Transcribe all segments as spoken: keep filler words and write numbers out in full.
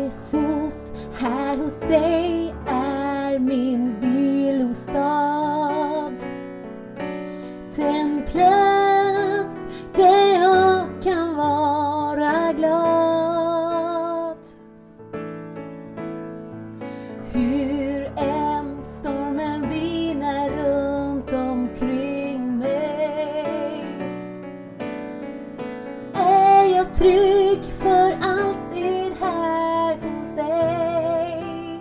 Jesus, här hos dig är min vilostad. Den plats där jag kan vara glad. Hur än stormen viner runt omkring mig, är jag trygg för alltid här hos dig.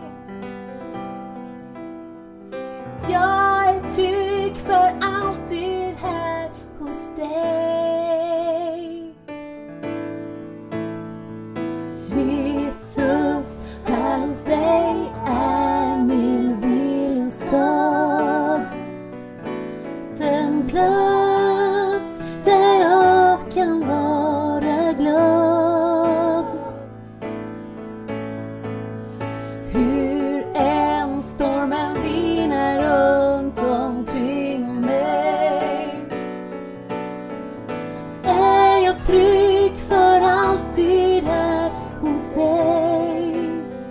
Jag är trygg för alltid här hos dig. Jesus, här hos dig är min vilostad. Den plats där jag kan vara glad. Hur än stormen viner runt omkring mig, är jag trygg för alltid här hos dig.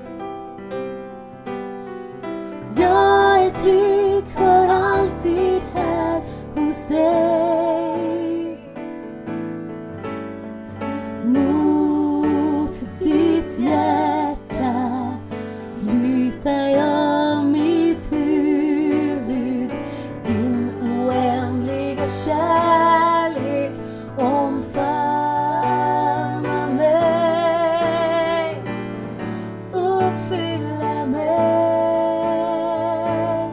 Jag är trygg för alltid här hos dig. Mot ditt hjärta lutar jag mitt huvud. Din oändliga kärlek omfamnar mig, uppfyller mig.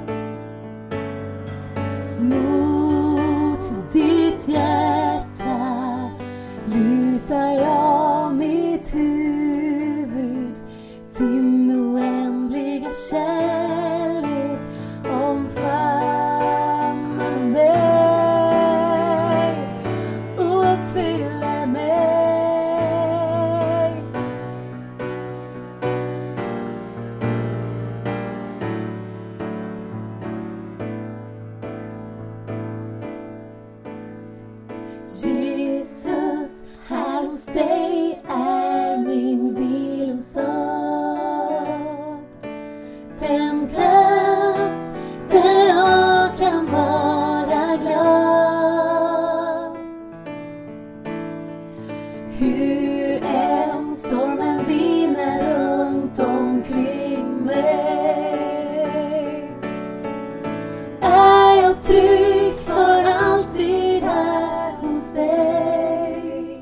Mot ditt hjärta lutar jag mitt huvud. Din oändliga kärlek omfamnar mig, uppfyller mig. Jesus, här hos dig är min vilostad. Den plats där jag kan vara glad. Hur än stormen viner runt omkring mig, är jag trygg för alltid här hos dig.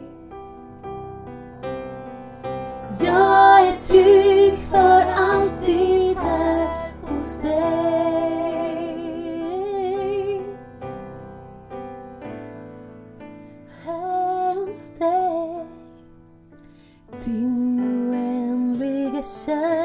Jag är trygg för alltid här hos dig. Här hos dig. Din oändliga kärlek